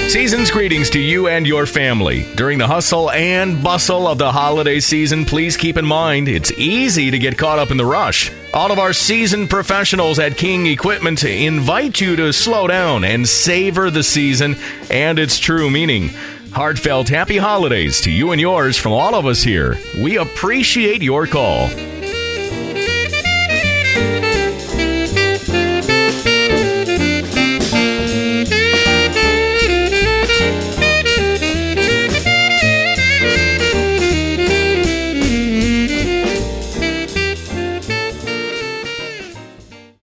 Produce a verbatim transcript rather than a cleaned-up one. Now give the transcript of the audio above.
Season's greetings to you and your family. During the hustle and bustle of the holiday season, please keep in mind it's easy to get caught up in the rush. All of our seasoned professionals at King Equipment invite you to slow down and savor the season and its true meaning. Heartfelt happy holidays to you and yours from all of us here. We appreciate your call.